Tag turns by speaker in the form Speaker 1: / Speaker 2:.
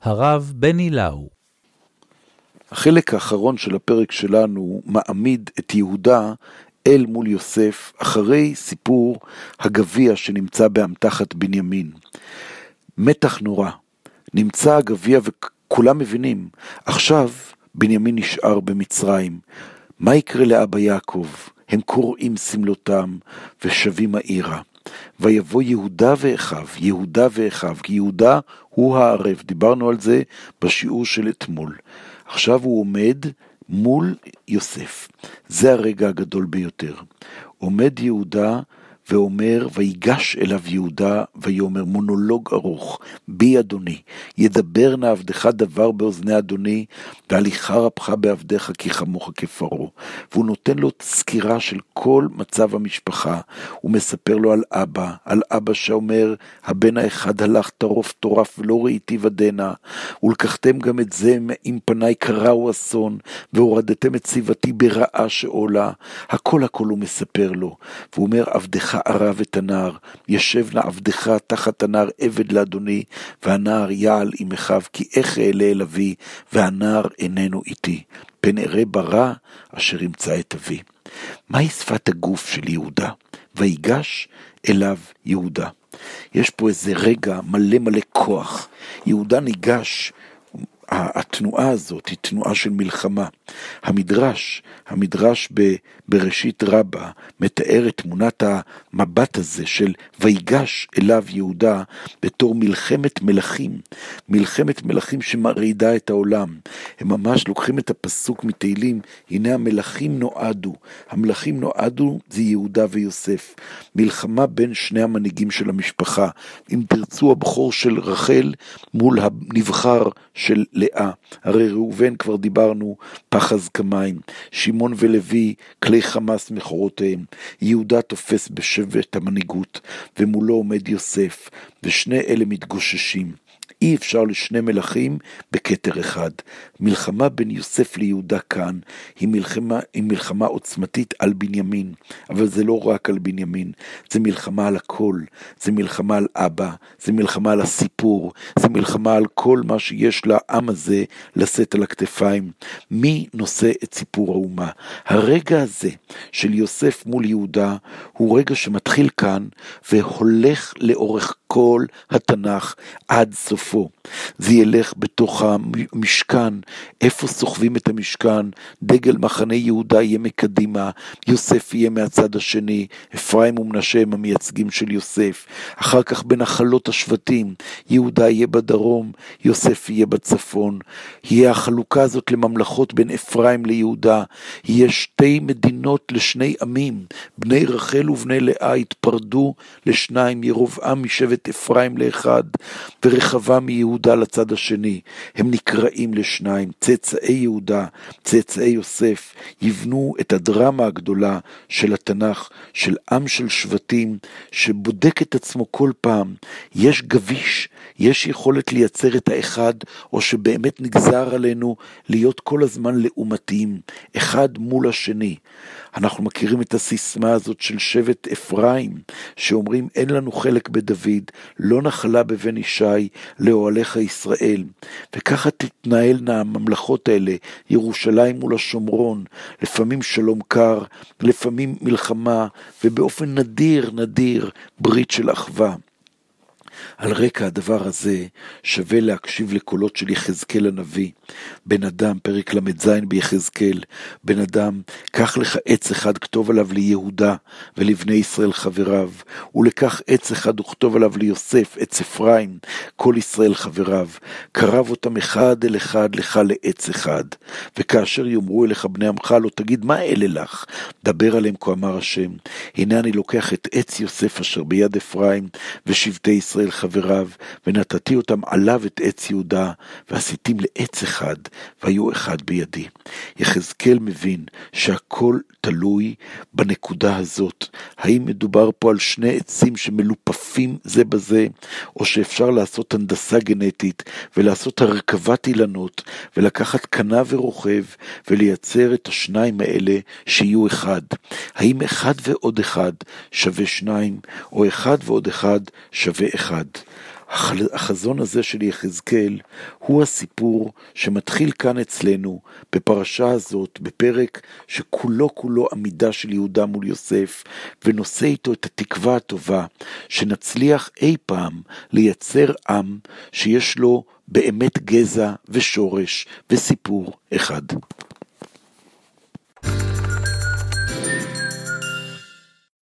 Speaker 1: הרב בני לאו.
Speaker 2: החלק האחרון של הפרק שלנו מעמיד את יהודה אל מול יוסף, אחרי סיפור הגביע שנמצא באמתחת בנימין. מתח נורא, נמצא הגביע וכולם מבינים, עכשיו בנימין נשאר במצרים, מה יקרה לאבא יעקב? הם קוראים סמלותם ושבים העירה. ויבוא יהודה ואחיו, כי יהודה הוא הערב, דיברנו על זה בשיעור של אתמול. עכשיו הוא עומד מול יוסף, זה הרגע הגדול ביותר. עומד יהודה ואומר, ויגש אליו יהודה ויאמר, מונולוג ארוך, בי אדוני, ידבר נא עבדך דבר באוזני אדוני, והליכה רבך בעבדך כי חמוך כפרעה. והוא נותן לו סקירה של כל מצב המשפחה, הוא מספר לו על אבא שאומר, הבן האחד הלך טורף ולא ראיתי ודנה, ולקחתם גם את זה עם פניי קראו אסון, והורדתם את ציבתי ברעה שעולה, הכל הוא מספר לו, והוא אומר, עבדך ערב את הנער, ישב נא עבדך תחת הנער עבד לאדוני, והנער יעל עם אחיו, כי איך אעלה אל אבי, והנער איננו איתי, פן אראה ברע אשר ימצא את אבי. מהי שפת הגוף של יהודה? ויגש אליו יהודה. יש פה איזה רגע מלא כוח. יהודה ניגש, התנועה הזאת היא תנועה של מלחמה. המדרש בראשית רבה מתאר את תמונת המבט הזה של ויגש אליו יהודה בתור מלחמת מלכים שמרעידה את העולם. הם ממש לוקחים את הפסוק מתהילים, הנה המלכים נועדו זה יהודה ויוסף. מלחמה בין שני המנהיגים של המשפחה, אם תרצו הבכור של רחל מול הנבחר של לאה. הרי ראובן כבר דיברנו, פח הזקמיים, שמעון ולוי כלי חמאס מחורותיהם, יהודה תופס בשבט המנהיגות, ומולו עומד יוסף, ושני אלה מתגוששים. אי אפשר לשני מלכים בכתר אחד. מלחמה בין יוסף ליהודה כאן היא מלחמה עוצמתית על בנימין, אבל זה לא רק על בנימין, זה מלחמה על הכל, זה מלחמה על אבא, זה מלחמה על הסיפור, זה מלחמה על כל מה שיש לעם הזה לשאת על הכתפיים. מי נושא את סיפור האומה? הרגע הזה של יוסף מול יהודה הוא רגע שמתחיל כאן והולך לאורך כל התנ"ך עד סופו. זה ילך בתוך המשכן, איפה סוחבים את המשכן, דגל מחנה יהודה יהיה מקדימה, יוסף יהיה מהצד השני, אפרים ומנשה הם המייצגים של יוסף, אחר כך בנחלות השבטים, יהודה יהיה בדרום, יוסף יהיה בצפון, יהיה החלוקה הזאת לממלכות בין אפרים ליהודה, יהיה שתי מדינות לשני עמים, בני רחל ובני לאה התפרדו לשניים, ירבעם משבט אפרים לאחד, ורחבעם מיהודה לצד השני, הם נקראים לשניים, צאצאי יהודה, צאצאי יוסף, יבנו את הדרמה הגדולה של התנ"ך, של עם של שבטים, שבודק את עצמו כל פעם, יש גביש, יש יכולת לייצר את האחד, או שבאמת נגזר עלינו להיות כל הזמן לעומתיים, אחד מול השני. אנחנו מכירים את הסיסמה הזאת של שבט אפרים, שאומרים אין לנו חלק בדוד, לא נחלה בבן ישי, לאוהליך ישראל. וככה תתנהלנה הממלכות האלה, ירושלים מול השומרון, לפעמים שלום קר, לפעמים מלחמה, ובאופן נדיר ברית של אחווה. על רקע הדבר הזה שווה להקשיב לקולות של יחזקאל הנביא. בן אדם, פרק למ"ז ביחזקאל, בן אדם, קח לך עץ אחד כתוב עליו ליהודה ולבני ישראל חבריו, ולקח עץ אחד וכתוב עליו ליוסף, עץ אפרים, כל ישראל חבריו, קרב אותם אחד אל אחד לך לעץ אחד, וכאשר יאמרו אליך בני עמך לא תגיד מה אלה לך, דבר עליהם כה אמר השם, הנה אני לוקח את עץ יוסף אשר ביד אפרים ושבטי ישראל חבריו, ונתתי אותם עליו את עץ יהודה, ועשיתים לעץ אחד, והיו אחד בידי. יחזקאל מבין שהכל תלוי בנקודה הזאת. האם מדובר פה על שני עצים שמלופפים זה בזה, או שאפשר לעשות הנדסה גנטית, ולעשות הרכבת אילנות, ולקחת קנה ורוכב, ולייצר את השניים האלה שיהיו אחד. האם אחד ועוד אחד שווה שניים, או אחד ועוד אחד שווה אחד? החזון הזה של יחזקאל הוא הסיפור שמתחיל כאן אצלנו בפרשה הזאת, בפרק שכולו כולו עמידה של יהודה מול יוסף, ונושא איתו את התקווה הטובה שנצליח אי פעם לייצר עם שיש לו באמת גזע ושורש וסיפור אחד.